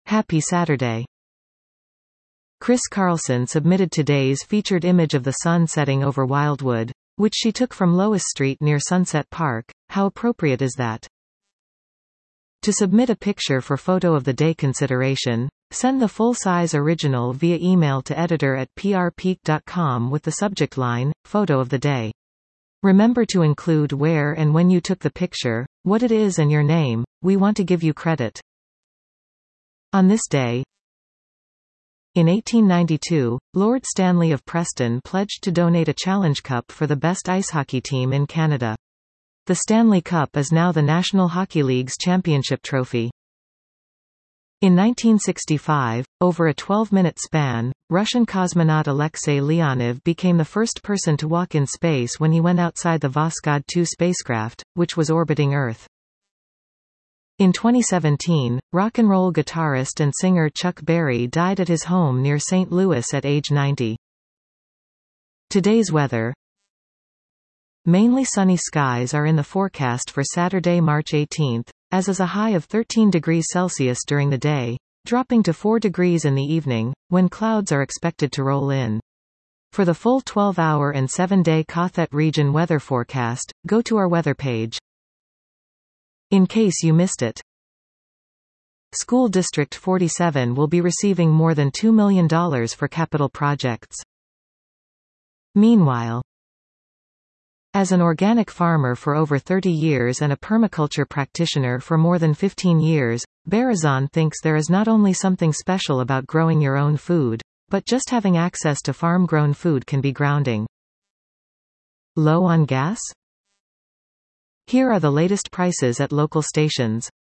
Happy Saturday. Chris Carlson submitted today's featured image of the sun setting over Wildwood, which she took from Lois Street near Sunset Park. How appropriate is that? To submit a picture for Photo of the Day consideration, send the full-size original via email to editor@prpeak.com with the subject line, Photo of the Day. Remember to include where and when you took the picture, what it is and your name. We want to give you credit. On this day, in 1892, Lord Stanley of Preston pledged to donate a Challenge Cup for the best ice hockey team in Canada. The Stanley Cup is now the National Hockey League's championship trophy. In 1965, over a 12-minute span, Russian cosmonaut Alexei Leonov became the first person to walk in space when he went outside the Voskhod 2 spacecraft, which was orbiting Earth. In 2017, rock and roll guitarist and singer Chuck Berry died at his home near St. Louis at age 90. Today's weather. Mainly sunny skies are in the forecast for Saturday, March 18, as is a high of 13 degrees Celsius during the day, dropping to 4 degrees in the evening, when clouds are expected to roll in. For the full 12-hour and 7-day Cothet region weather forecast, go to our weather page. In case you missed it, School District 47 will be receiving more than $2 million for capital projects. Meanwhile, as an organic farmer for over 30 years and a permaculture practitioner for more than 15 years, Barazan thinks there is not only something special about growing your own food, but just having access to farm-grown food can be grounding. Low on gas? Here are the latest prices at local stations.